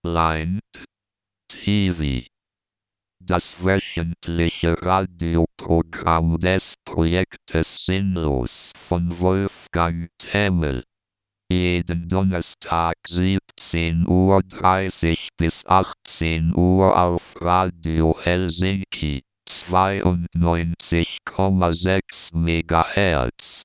Blind TV. Das wöchentliche Radioprogramm des Projektes Sinnlos von Wolfgang Themmel. Jeden Donnerstag 17:30 bis 18 Uhr auf Radio Helsinki 92,6 MHz.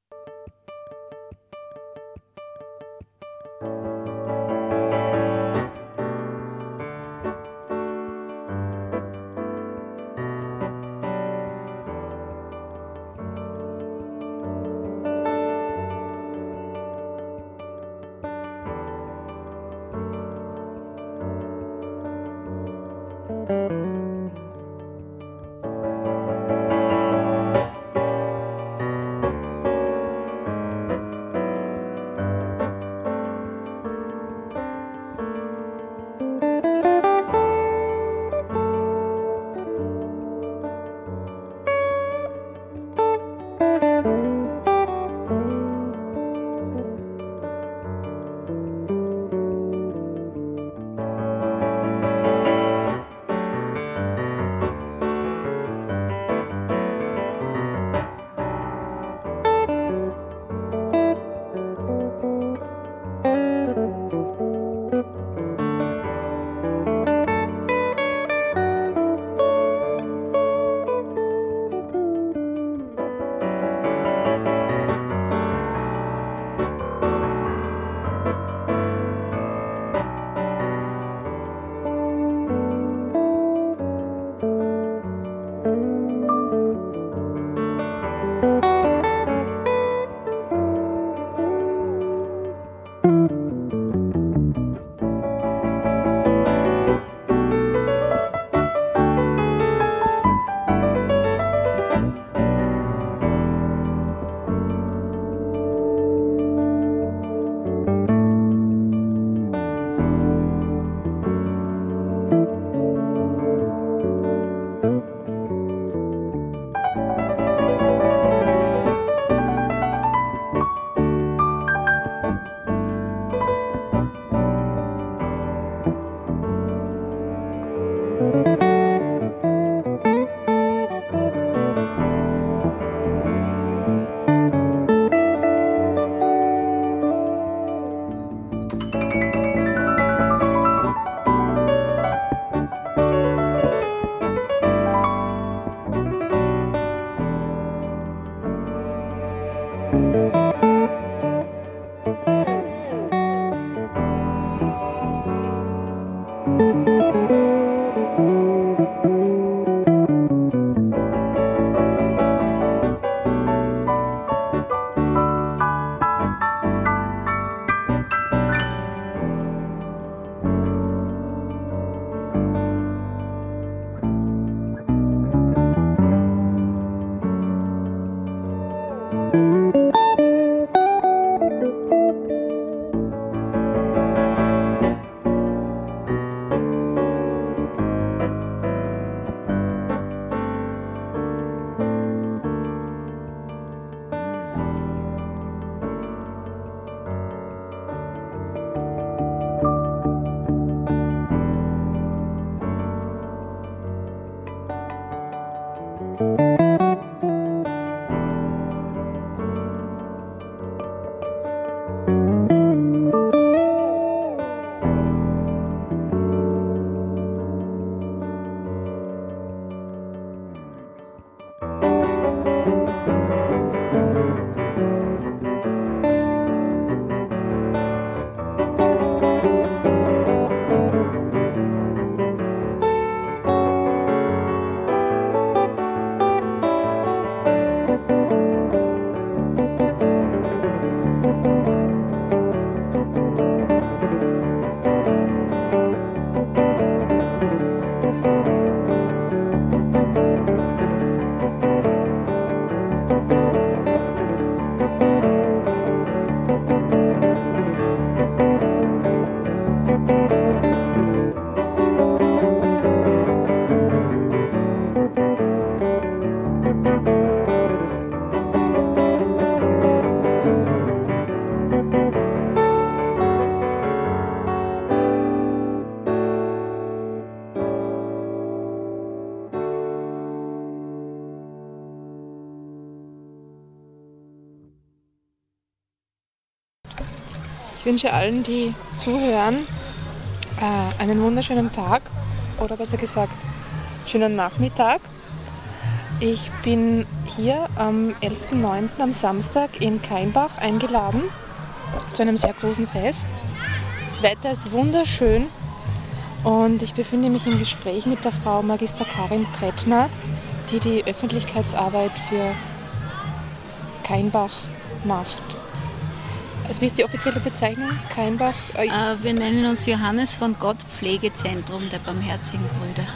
wünsche allen, die zuhören, einen wunderschönen Tag oder besser gesagt, schönen Nachmittag. Ich bin hier am 11.09. am Samstag in Kainbach eingeladen zu einem sehr großen Fest. Das Wetter ist wunderschön und ich befinde mich im Gespräch mit der Frau Magister Karin Pretschner, die die Öffentlichkeitsarbeit für Kainbach macht. Also wie ist die offizielle Bezeichnung? Kainbach? Wir nennen uns Johannes von Gott Pflegezentrum der Barmherzigen Brüder.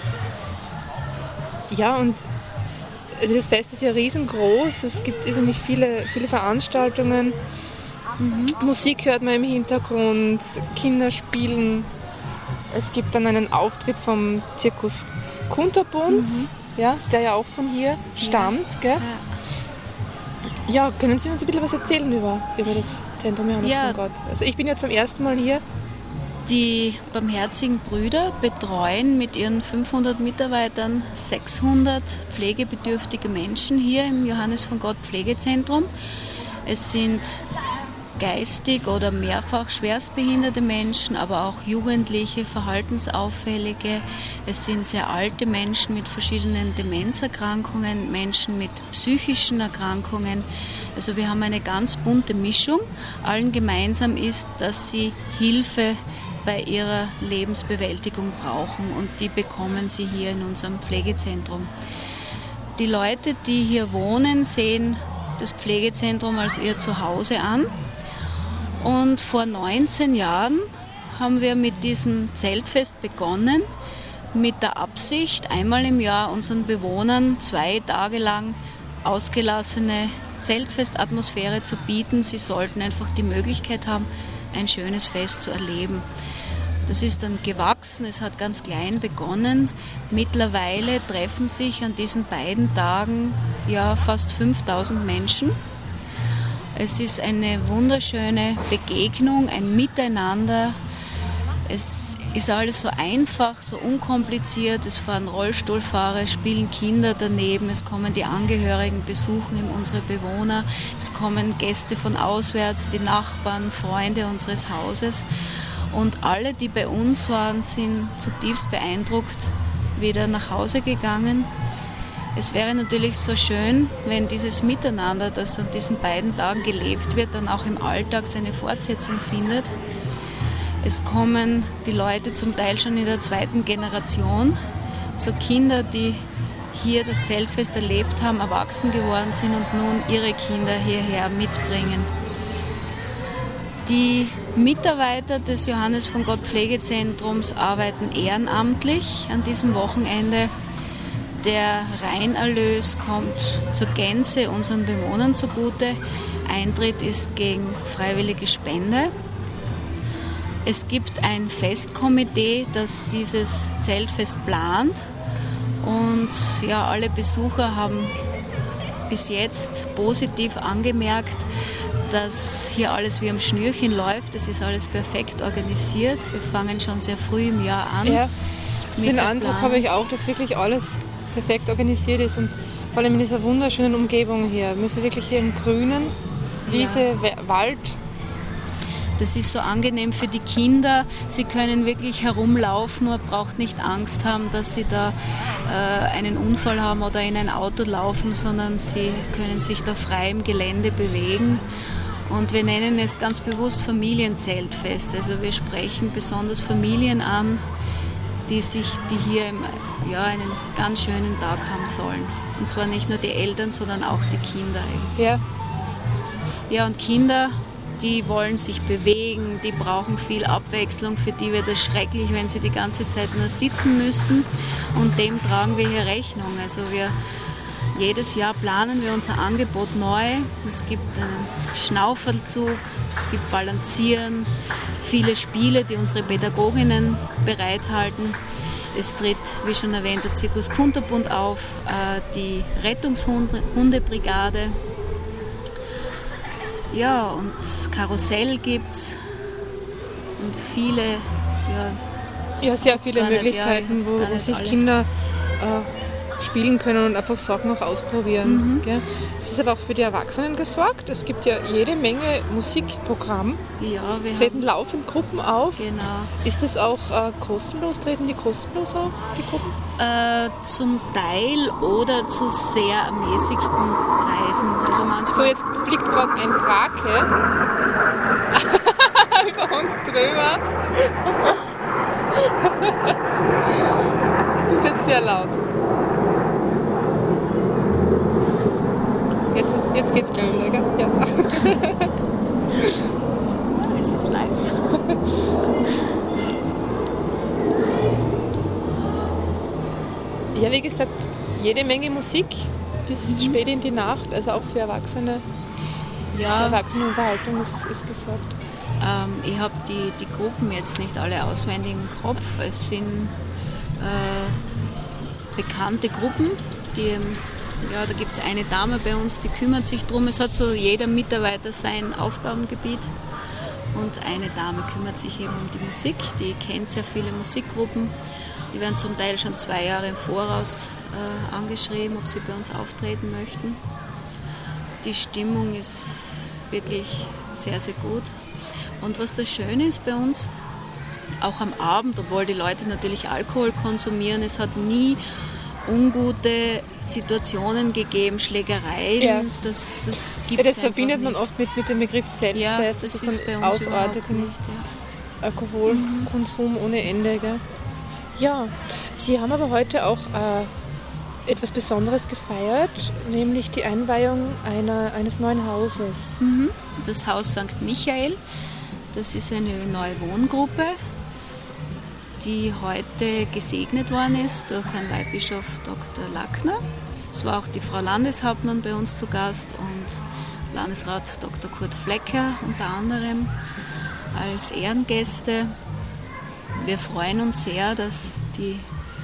Ja, und also das Fest ist ja riesengroß. Es gibt irrsinnig viele Veranstaltungen. Musik hört man im Hintergrund, Kinder spielen. Es gibt dann einen Auftritt vom Zirkus Kunterbund, ja, der ja auch von hier stammt. Gell? Ja, können Sie uns ein bisschen was erzählen über das Zentrum Johannes von Gott? Also ich bin ja zum ersten Mal hier. Die Barmherzigen Brüder betreuen mit ihren 500 Mitarbeitern 600 pflegebedürftige Menschen hier im Johannes von Gott Pflegezentrum. Es sind geistig oder mehrfach schwerstbehinderte Menschen, aber auch Jugendliche, Verhaltensauffällige. Es sind sehr alte Menschen mit verschiedenen Demenzerkrankungen, Menschen mit psychischen Erkrankungen. Also wir haben eine ganz bunte Mischung. Allen gemeinsam ist, dass sie Hilfe bei ihrer Lebensbewältigung brauchen und die bekommen sie hier in unserem Pflegezentrum. Die Leute, die hier wohnen, sehen das Pflegezentrum als ihr Zuhause an. Und vor 19 Jahren haben wir mit diesem Zeltfest begonnen, mit der Absicht, einmal im Jahr unseren Bewohnern 2 Tage lang ausgelassene Zeltfestatmosphäre zu bieten. Sie sollten einfach die Möglichkeit haben, ein schönes Fest zu erleben. Das ist dann gewachsen, es hat ganz klein begonnen. Mittlerweile treffen sich an diesen beiden Tagen fast 5000 Menschen. Es ist eine wunderschöne Begegnung, ein Miteinander. Es ist alles so einfach, so unkompliziert. Es fahren Rollstuhlfahrer, es spielen Kinder daneben, es kommen die Angehörigen besuchen unsere Bewohner, es kommen Gäste von auswärts, die Nachbarn, Freunde unseres Hauses. Und alle, die bei uns waren, sind zutiefst beeindruckt wieder nach Hause gegangen. Es wäre natürlich so schön, wenn dieses Miteinander, das an diesen beiden Tagen gelebt wird, dann auch im Alltag seine Fortsetzung findet. Es kommen die Leute zum Teil schon in der 2. Generation, so Kinder, die hier das Zeltfest erlebt haben, erwachsen geworden sind und nun ihre Kinder hierher mitbringen. Die Mitarbeiter des Johannes von Gott Pflegezentrums arbeiten ehrenamtlich an diesem Wochenende. Der Reinerlös kommt zur Gänze unseren Bewohnern zugute. Eintritt ist gegen freiwillige Spende. Es gibt ein Festkomitee, das dieses Zeltfest plant. Und alle Besucher haben bis jetzt positiv angemerkt, dass hier alles wie am Schnürchen läuft. Es ist alles perfekt organisiert. Wir fangen schon sehr früh im Jahr an. Ja, den Eindruck habe ich auch, dass wirklich alles perfekt organisiert ist und vor allem in dieser wunderschönen Umgebung hier. Wir sind wirklich hier im Grünen, Wiese, Wald. Das ist so angenehm für die Kinder. Sie können wirklich herumlaufen, man braucht nicht Angst haben, dass sie da einen Unfall haben oder in ein Auto laufen, sondern sie können sich da frei im Gelände bewegen. Und wir nennen es ganz bewusst Familienzeltfest. Also wir sprechen besonders Familien an, die hier einen ganz schönen Tag haben sollen. Und zwar nicht nur die Eltern, sondern auch die Kinder. Ja. Ja, und Kinder, die wollen sich bewegen, die brauchen viel Abwechslung. Für die wird es schrecklich, wenn sie die ganze Zeit nur sitzen müssten. Und dem tragen wir hier Rechnung. Also jedes Jahr planen wir unser Angebot neu. Es gibt einen Schnauferzug, es gibt Balancieren, viele Spiele, die unsere Pädagoginnen bereithalten. Es tritt, wie schon erwähnt, der Zirkus Kunterbund auf, die Rettungshundebrigade. Ja, und das Karussell gibt's und sehr viele Möglichkeiten, wo sich Kinder spielen können und einfach Sachen auch ausprobieren. Gell? Es ist aber auch für die Erwachsenen gesorgt. Es gibt ja jede Menge Musikprogramm. Ja, wir Es treten laufend Gruppen auf. genau. Ist das auch kostenlos? Treten die kostenlos auf, die Gruppen? Zum Teil oder zu sehr ermäßigten Preisen. Also So, manchmal. jetzt fliegt gerade ein Krake über uns drüber. Das ist jetzt sehr laut. Jetzt geht's gleich wieder, gell? Ja. Es ist live. Ja, wie gesagt, jede Menge Musik bis spät in die Nacht, also auch für Erwachsene. Für Ja, Erwachsenenunterhaltung ist gesorgt. ich habe die Gruppen jetzt nicht alle auswendig im Kopf. Es sind bekannte Gruppen, da gibt es eine Dame bei uns, die kümmert sich drum. Es hat so jeder Mitarbeiter sein Aufgabengebiet und eine Dame kümmert sich eben um die Musik. Die kennt sehr viele Musikgruppen. Die werden zum Teil schon 2 Jahre im Voraus angeschrieben, ob sie bei uns auftreten möchten. Die Stimmung ist wirklich sehr, sehr gut. Und was das Schöne ist bei uns, auch am Abend, obwohl die Leute natürlich Alkohol konsumieren, es hat nie ungute Situationen gegeben, Schlägereien, Ja. das Ja, gibt das es verbindet man nicht. oft mit dem Begriff Zeltfest, Ja, das dass ist bei dann uns ausartet überhaupt in nicht. Ja. Alkoholkonsum ohne Ende. Gell? Ja, Sie haben aber heute auch etwas Besonderes gefeiert, nämlich die Einweihung eines neuen Hauses. Das Haus St. Michael, das ist eine neue Wohngruppe, die heute gesegnet worden ist durch Herrn Weihbischof Dr. Lackner. Es war auch die Frau Landeshauptmann bei uns zu Gast und Landesrat Dr. Kurt Flecker unter anderem als Ehrengäste. Wir freuen uns sehr, dass die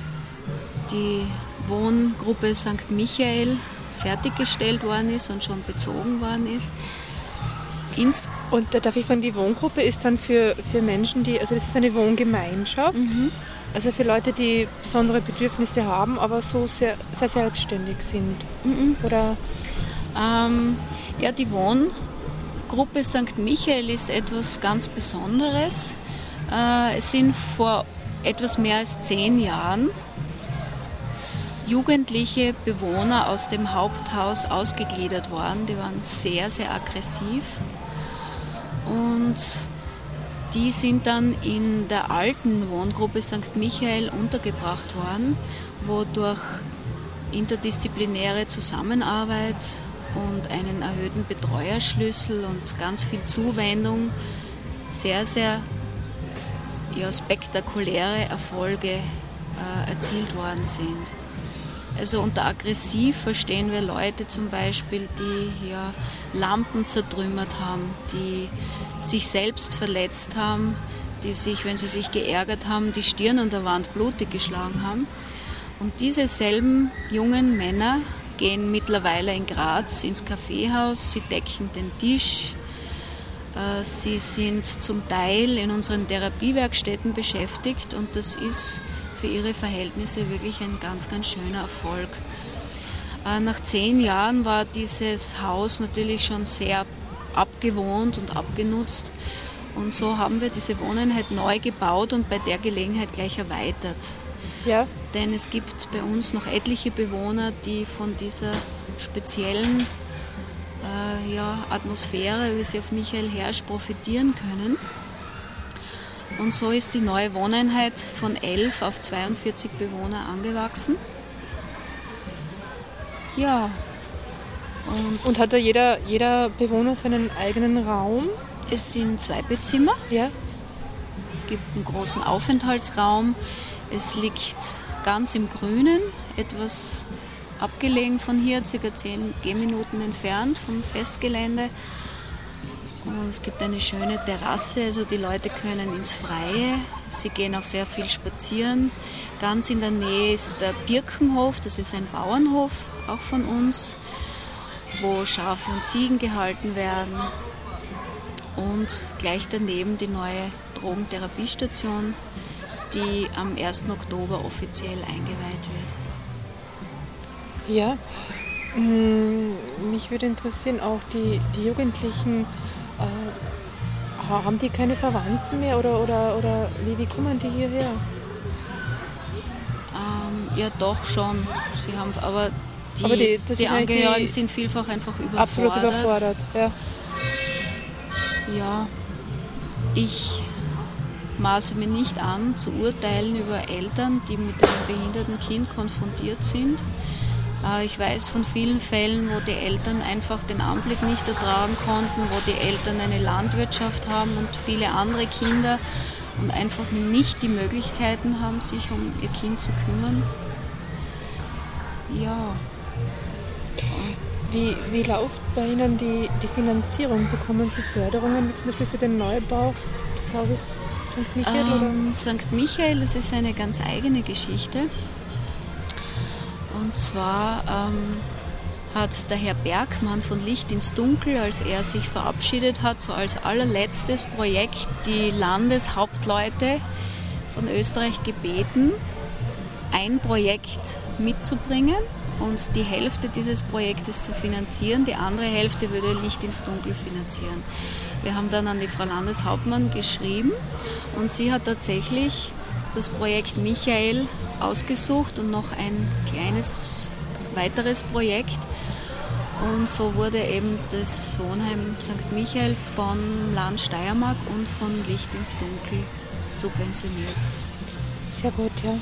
Wohngruppe St. Michael fertiggestellt worden ist und schon bezogen worden ist. Und da darf ich fragen, die Wohngruppe ist dann für Menschen, also das ist eine Wohngemeinschaft, also für Leute, die besondere Bedürfnisse haben, aber so sehr, sehr selbstständig sind. Oder? Ja, die Wohngruppe St. Michael ist etwas ganz Besonderes. Es sind vor etwas mehr als 10 Jahren jugendliche Bewohner aus dem Haupthaus ausgegliedert worden. Die waren sehr, sehr aggressiv. Und die sind dann in der alten Wohngruppe St. Michael untergebracht worden, wo durch interdisziplinäre Zusammenarbeit und einen erhöhten Betreuerschlüssel und ganz viel Zuwendung sehr, sehr spektakuläre Erfolge erzielt worden sind. Also unter aggressiv verstehen wir Leute zum Beispiel, die Lampen zertrümmert haben, die sich selbst verletzt haben, die sich, wenn sie sich geärgert haben, die Stirn an der Wand blutig geschlagen haben. Und diese selben jungen Männer gehen mittlerweile in Graz ins Kaffeehaus, sie decken den Tisch, sie sind zum Teil in unseren Therapiewerkstätten beschäftigt und das ist für ihre Verhältnisse wirklich ein ganz, ganz schöner Erfolg. Nach 10 Jahren war dieses Haus natürlich schon sehr abgewohnt und abgenutzt und so haben wir diese Wohneinheit neu gebaut und bei der Gelegenheit gleich erweitert. Ja. Denn es gibt bei uns noch etliche Bewohner, die von dieser speziellen Atmosphäre, wie sie auf Michael herrscht, profitieren können. Und so ist die neue Wohneinheit von 11 auf 42 Bewohner angewachsen. Ja. Und hat da jeder Bewohner seinen eigenen Raum? Es sind 2 Bettzimmer. Ja. Es gibt einen großen Aufenthaltsraum. Es liegt ganz im Grünen, etwas abgelegen von hier, ca. 10 Gehminuten entfernt vom Festgelände. Und es gibt eine schöne Terrasse, also die Leute können ins Freie. Sie gehen auch sehr viel spazieren. Ganz in der Nähe ist der Birkenhof, das ist ein Bauernhof, auch von uns, wo Schafe und Ziegen gehalten werden. Und gleich daneben die neue Drogentherapiestation, die am 1. Oktober offiziell eingeweiht wird. Ja, mich würde interessieren, auch die Jugendlichen, haben die keine Verwandten mehr oder wie kommen die hierher? Ja, doch schon. Sie haben, aber die Angehörigen sind vielfach einfach überfordert. Absolut überfordert, ja. Ja, ich maße mir nicht an, zu urteilen über Eltern, die mit einem behinderten Kind konfrontiert sind. Ich weiß von vielen Fällen, wo die Eltern einfach den Anblick nicht ertragen konnten, wo die Eltern eine Landwirtschaft haben und viele andere Kinder und einfach nicht die Möglichkeiten haben, sich um ihr Kind zu kümmern. Ja. Wie läuft bei Ihnen die Finanzierung? Bekommen Sie Förderungen, wie zum Beispiel für den Neubau des Hauses St. Michael? Oder? St. Michael, das ist eine ganz eigene Geschichte. Und zwar hat der Herr Bergmann von Licht ins Dunkel, als er sich verabschiedet hat, so als allerletztes Projekt die Landeshauptleute von Österreich gebeten, ein Projekt mitzubringen und die Hälfte dieses Projektes zu finanzieren. Die andere Hälfte würde Licht ins Dunkel finanzieren. Wir haben dann an die Frau Landeshauptmann geschrieben und sie hat tatsächlich das Projekt Michael ausgesucht und noch ein kleines weiteres Projekt. Und so wurde eben das Wohnheim St. Michael vom Land Steiermark und von Licht ins Dunkel subventioniert. Sehr gut, ja.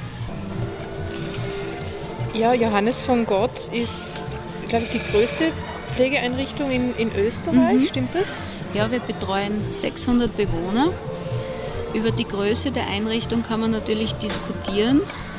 Ja, Johannes von Gott ist, glaube ich, die größte Pflegeeinrichtung in Österreich, stimmt das? Ja, wir betreuen 600 Bewohner. Über die Größe der Einrichtung kann man natürlich diskutieren.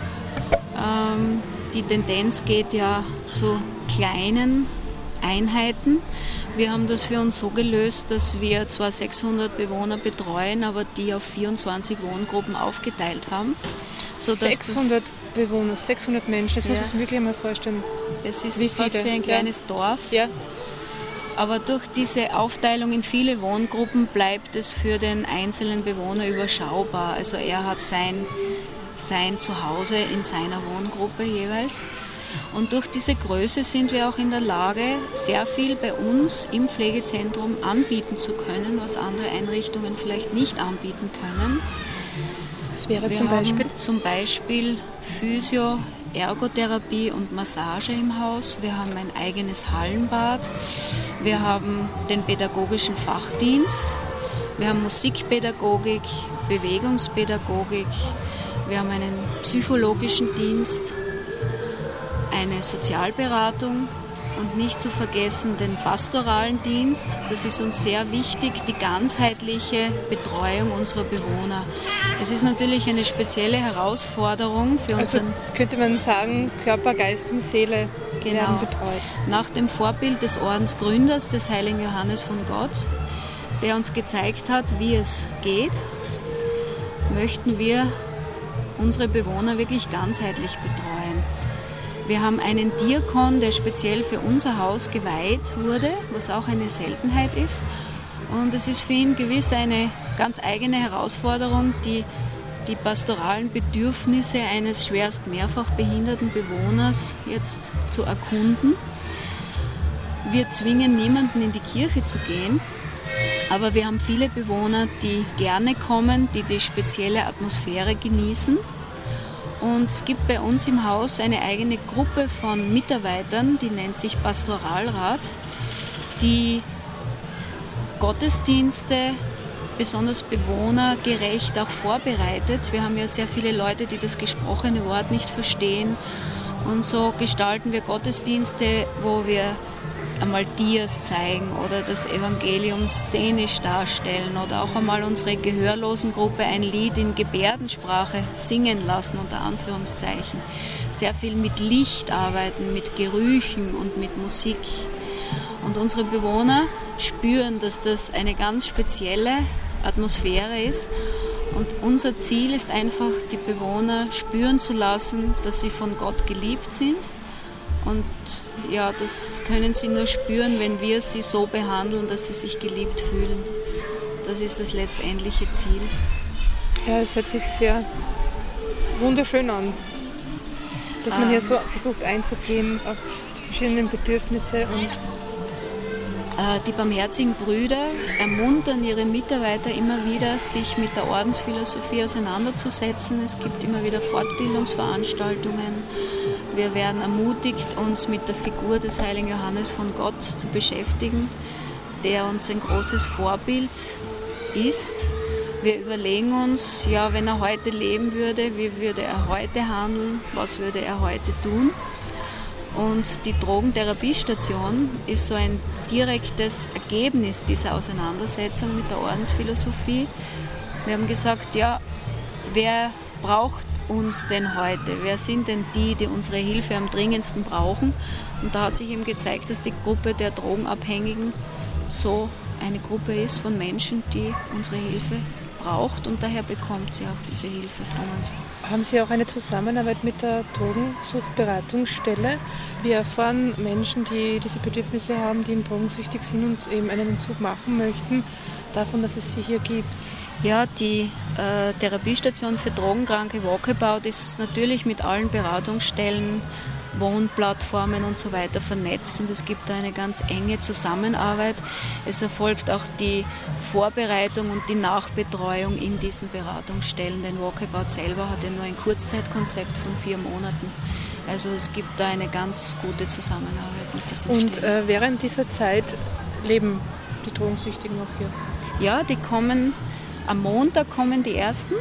Die Tendenz geht ja zu kleinen Einheiten. Wir haben das für uns so gelöst, dass wir zwar 600 Bewohner betreuen, aber die auf 24 Wohngruppen aufgeteilt haben. 600 Bewohner, 600 Menschen, das muss man sich wirklich einmal vorstellen. Es ist fast wie ein kleines Dorf. Ja. Aber durch diese Aufteilung in viele Wohngruppen bleibt es für den einzelnen Bewohner überschaubar. Also er hat sein Zuhause in seiner Wohngruppe jeweils. Und durch diese Größe sind wir auch in der Lage, sehr viel bei uns im Pflegezentrum anbieten zu können, was andere Einrichtungen vielleicht nicht anbieten können. Das wäre zum Beispiel Physio, Ergotherapie und Massage im Haus. Wir haben ein eigenes Hallenbad. Wir haben den pädagogischen Fachdienst. Wir haben Musikpädagogik, Bewegungspädagogik. Wir haben einen psychologischen Dienst, eine Sozialberatung und nicht zu vergessen den pastoralen Dienst. Das ist uns sehr wichtig, die ganzheitliche Betreuung unserer Bewohner. Es ist natürlich eine spezielle Herausforderung für uns. Also könnte man sagen, Körper, Geist und Seele werden betreut. Nach dem Vorbild des Ordensgründers, des heiligen Johannes von Gott, der uns gezeigt hat, wie es geht, möchten wir unsere Bewohner wirklich ganzheitlich betreuen. Wir haben einen Diakon, der speziell für unser Haus geweiht wurde, was auch eine Seltenheit ist. Und es ist für ihn gewiss eine ganz eigene Herausforderung, die pastoralen Bedürfnisse eines schwerst mehrfach behinderten Bewohners jetzt zu erkunden. Wir zwingen niemanden in die Kirche zu gehen, aber wir haben viele Bewohner, die gerne kommen, die die spezielle Atmosphäre genießen. Und es gibt bei uns im Haus eine eigene Gruppe von Mitarbeitern, die nennt sich Pastoralrat, die Gottesdienste besonders bewohnergerecht auch vorbereitet. Wir haben ja sehr viele Leute, die das gesprochene Wort nicht verstehen. Und so gestalten wir Gottesdienste, wo wir einmal Dias zeigen oder das Evangelium szenisch darstellen oder auch einmal unsere Gehörlosengruppe ein Lied in Gebärdensprache singen lassen, unter Anführungszeichen. Sehr viel mit Licht arbeiten, mit Gerüchen und mit Musik. Und unsere Bewohner spüren, dass das eine ganz spezielle Atmosphäre ist. Und unser Ziel ist einfach, die Bewohner spüren zu lassen, dass sie von Gott geliebt sind. Und ja, das können sie nur spüren, wenn wir sie so behandeln, dass sie sich geliebt fühlen. Das ist das letztendliche Ziel. Ja, es hört sich sehr wunderschön an. dass man hier so versucht einzugehen auf die verschiedenen Bedürfnisse und die Barmherzigen Brüder ermuntern ihre Mitarbeiter immer wieder, sich mit der Ordensphilosophie auseinanderzusetzen. Es gibt immer wieder Fortbildungsveranstaltungen. Wir werden ermutigt, uns mit der Figur des heiligen Johannes von Gott zu beschäftigen, der uns ein großes Vorbild ist. Wir überlegen uns, ja, wenn er heute leben würde, wie würde er heute handeln, was würde er heute tun? Und die Drogentherapiestation ist so ein direktes Ergebnis dieser Auseinandersetzung mit der Ordensphilosophie. Wir haben gesagt, ja, wer braucht uns denn heute? Wer sind denn die unsere Hilfe am dringendsten brauchen? Und da hat sich eben gezeigt, dass die Gruppe der Drogenabhängigen so eine Gruppe ist von Menschen, die unsere Hilfe braucht, und daher bekommt sie auch diese Hilfe von uns. Haben Sie auch eine Zusammenarbeit mit der Drogensuchtberatungsstelle? Wir erfahren Menschen, die diese Bedürfnisse haben, die eben drogensüchtig sind und eben einen Entzug machen möchten, davon, dass es sie hier gibt. Ja, die Therapiestation für Drogenkranke Walkabout ist natürlich mit allen Beratungsstellen, Wohnplattformen und so weiter vernetzt, und es gibt da eine ganz enge Zusammenarbeit. Es erfolgt auch die Vorbereitung und die Nachbetreuung in diesen Beratungsstellen, denn Walkabout selber hat ja nur ein Kurzzeitkonzept von 4 Monaten. Also es gibt da eine ganz gute Zusammenarbeit mit diesen Stellen. Und während dieser Zeit leben die Drogensüchtigen noch hier? Ja, die kommen, am Montag kommen die ersten,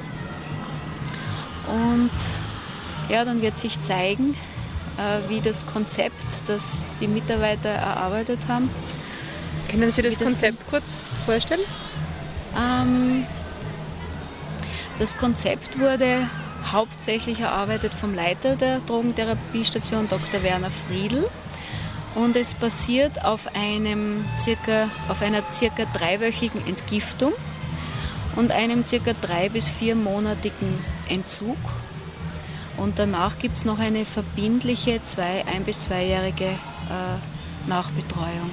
und ja, dann wird sich zeigen, wie das Konzept, das die Mitarbeiter erarbeitet haben. Können Sie das Konzept kurz vorstellen? Das Konzept wurde hauptsächlich erarbeitet vom Leiter der Drogentherapiestation, Dr. Werner Friedl. Und es basiert auf einer circa 3-wöchigen Entgiftung und einem circa 3- bis 4-monatigen Entzug. Und danach gibt es noch eine verbindliche 1- bis 2-jährige Nachbetreuung.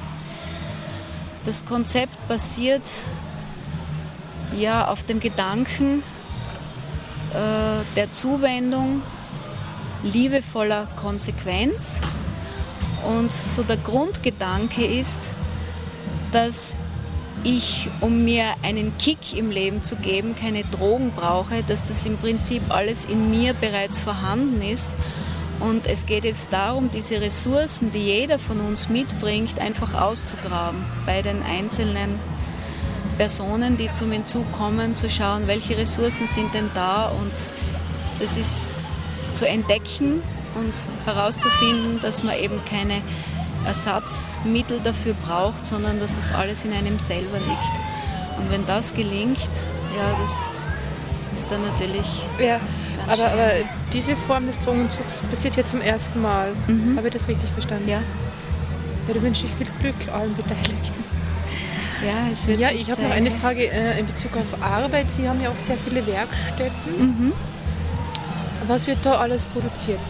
Das Konzept basiert ja auf dem Gedanken der Zuwendung liebevoller Konsequenz. Und so der Grundgedanke ist, dass ich, um mir einen Kick im Leben zu geben, keine Drogen brauche, dass das im Prinzip alles in mir bereits vorhanden ist. Und es geht jetzt darum, diese Ressourcen, die jeder von uns mitbringt, einfach auszugraben bei den einzelnen Personen, die zum Entzug kommen, zu schauen, welche Ressourcen sind denn da, und das ist zu entdecken und herauszufinden, dass man eben keine Ersatzmittel dafür braucht, sondern dass das alles in einem selber liegt. Und wenn das gelingt, ja, das ist dann natürlich ganz aber diese Form des Drogenentzugs passiert jetzt zum ersten Mal. Habe ich das richtig verstanden? Ja. Ja, da wünsche ich viel Glück allen Beteiligten. Ja, es wird sich ich habe noch eine Frage in Bezug auf Arbeit. Sie haben ja auch sehr viele Werkstätten. Was wird da alles produziert?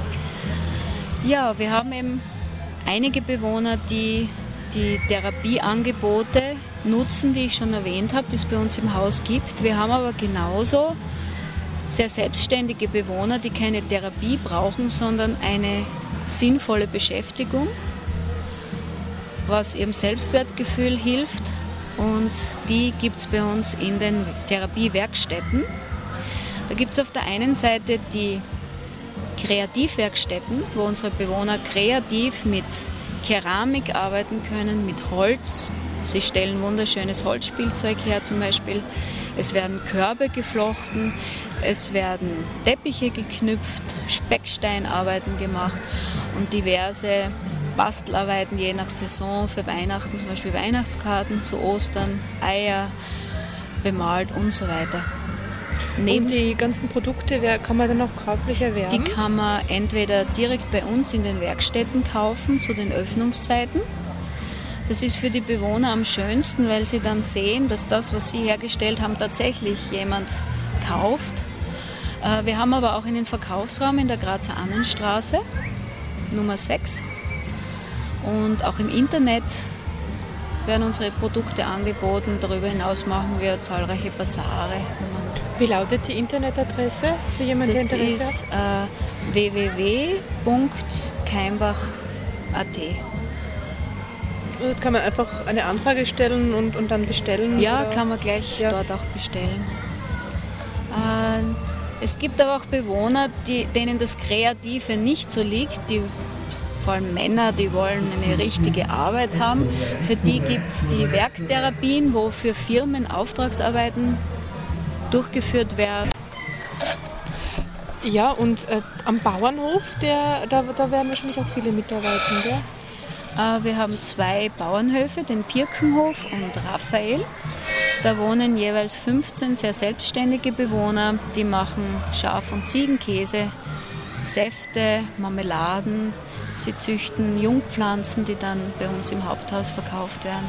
Ja, wir haben eben einige Bewohner, die die Therapieangebote nutzen, die ich schon erwähnt habe, die es bei uns im Haus gibt. Wir haben aber genauso sehr selbstständige Bewohner, die keine Therapie brauchen, sondern eine sinnvolle Beschäftigung, was ihrem Selbstwertgefühl hilft. Und die gibt es bei uns in den Therapiewerkstätten. Da gibt es auf der einen Seite die Kreativwerkstätten, wo unsere Bewohner kreativ mit Keramik arbeiten können, mit Holz. Sie stellen wunderschönes Holzspielzeug her zum Beispiel. Es werden Körbe geflochten, es werden Teppiche geknüpft, Specksteinarbeiten gemacht und diverse Bastelarbeiten je nach Saison für Weihnachten, zum Beispiel Weihnachtskarten zu Ostern, Eier bemalt und so weiter. Und die ganzen Produkte kann man dann auch käuflich erwerben? Die kann man entweder direkt bei uns in den Werkstätten kaufen zu den Öffnungszeiten. Das ist für die Bewohner am schönsten, weil sie dann sehen, dass das, was sie hergestellt haben, tatsächlich jemand kauft. Wir haben aber auch einen Verkaufsraum in der Grazer Annenstraße, Nummer 6. Und auch im Internet werden unsere Produkte angeboten. Darüber hinaus machen wir zahlreiche Basare. Wie lautet die Internetadresse für jemanden, der Interesse hat? Das ist www.keimbach.at. Kann man einfach eine Anfrage stellen und dann bestellen? Ja, oder? kann man gleich dort auch bestellen. Es gibt aber auch Bewohner, denen das Kreative nicht so liegt, vor allem Männer, die wollen eine richtige Arbeit haben. Für die gibt es die Werktherapien, wo für Firmen Auftragsarbeiten durchgeführt werden. Ja, und am Bauernhof, da werden wahrscheinlich auch viele mitarbeiten, gell? Wir haben 2 Bauernhöfe, den Birkenhof und Raphael. Da wohnen jeweils 15 sehr selbstständige Bewohner, die machen Schaf- und Ziegenkäse, Säfte, Marmeladen. Sie züchten Jungpflanzen, die dann bei uns im Haupthaus verkauft werden.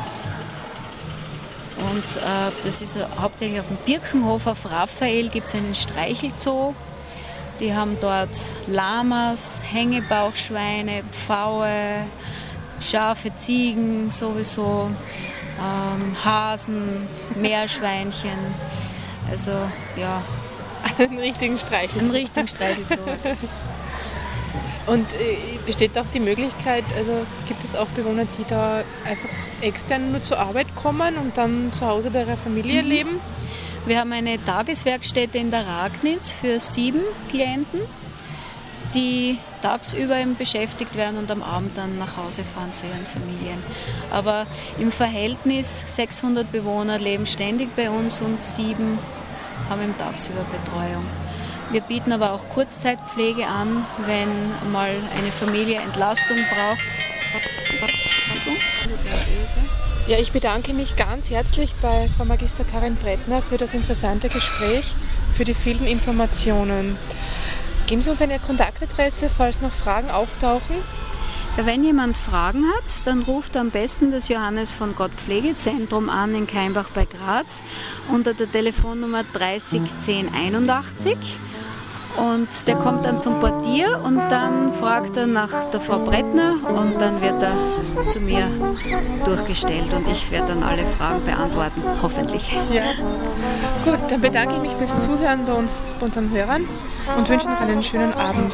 Und das ist hauptsächlich auf dem Birkenhof. Auf Raphael gibt es einen Streichelzoo. Die haben dort Lamas, Hängebauchschweine, Pfaue, Schafe, Ziegen sowieso, Hasen, Meerschweinchen. Also ja. Einen richtigen Streichelzoo. Einen richtigen Streichelzoo. Und besteht auch die Möglichkeit, also gibt es auch Bewohner, die da einfach extern nur zur Arbeit kommen und dann zu Hause bei ihrer Familie leben? Wir haben eine Tageswerkstätte in der Ragnitz für 7 Klienten, die tagsüber eben beschäftigt werden und am Abend dann nach Hause fahren zu ihren Familien. Aber im Verhältnis 600 Bewohner leben ständig bei uns und 7 haben eben tagsüber Betreuung. Wir bieten aber auch Kurzzeitpflege an, wenn mal eine Familie Entlastung braucht. Ja, ich bedanke mich ganz herzlich bei Frau Magister Karin Brettner für das interessante Gespräch, für die vielen Informationen. Geben Sie uns eine Kontaktadresse, falls noch Fragen auftauchen. Ja, wenn jemand Fragen hat, dann ruft am besten das Johannes von Gott Pflegezentrum an in Keimbach bei Graz unter der Telefonnummer 30 10 81. Und der kommt dann zum Portier und dann fragt er nach der Frau Brettner und dann wird er zu mir durchgestellt und ich werde dann alle Fragen beantworten, hoffentlich. Ja. Gut, dann bedanke ich mich fürs Zuhören bei unseren Hörern und wünsche noch einen schönen Abend.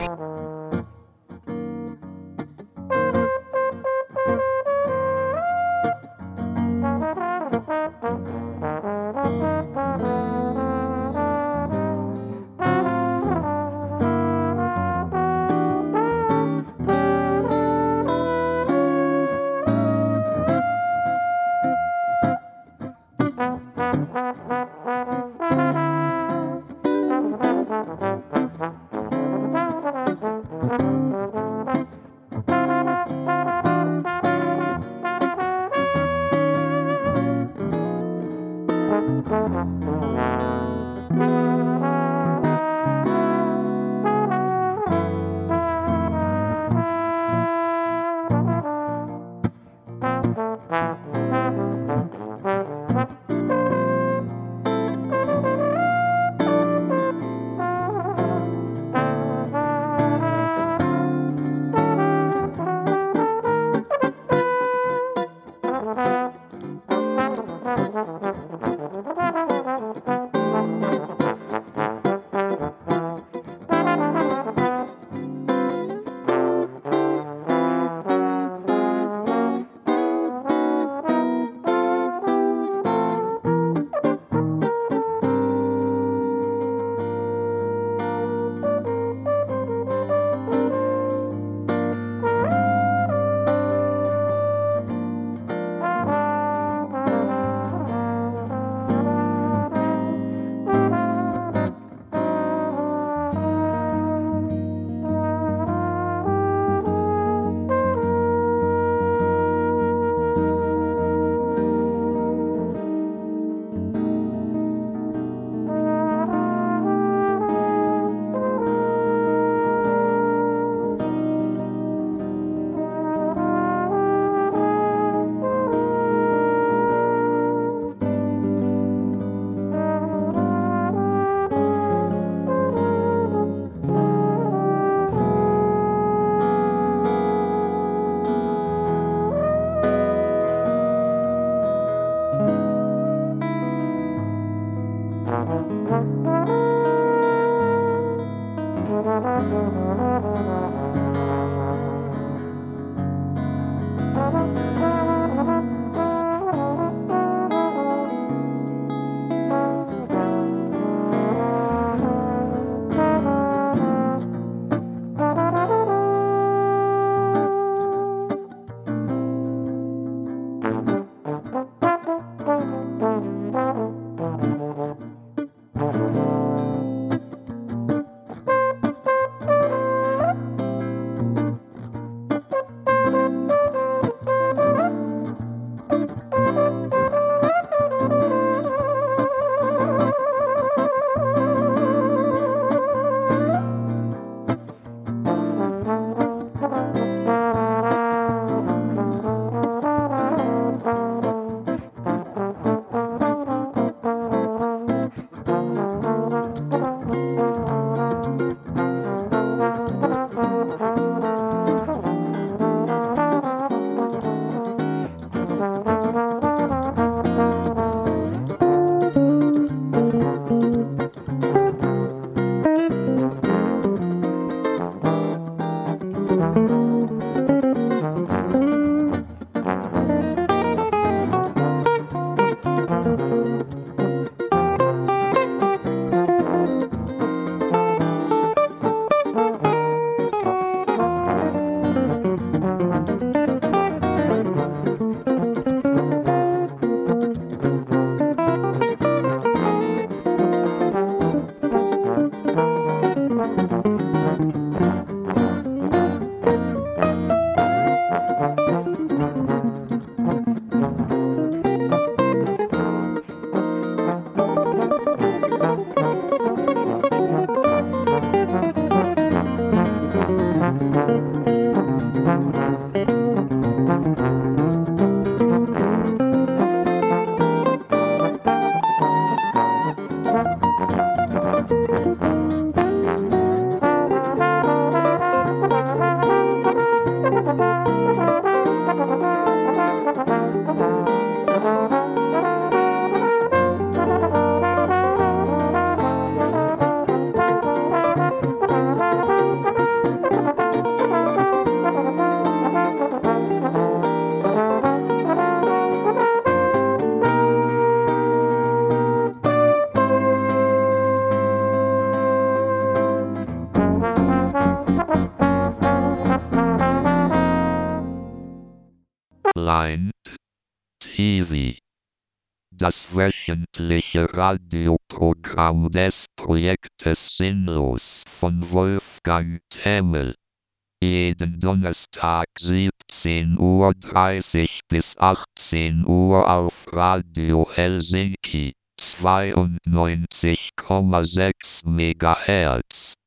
Blind TV. Das wöchentliche Radioprogramm des Projektes Sinnlos von Wolfgang Themmel. Jeden Donnerstag 17:30 Uhr bis 18 Uhr auf Radio Helsinki 92,6 MHz.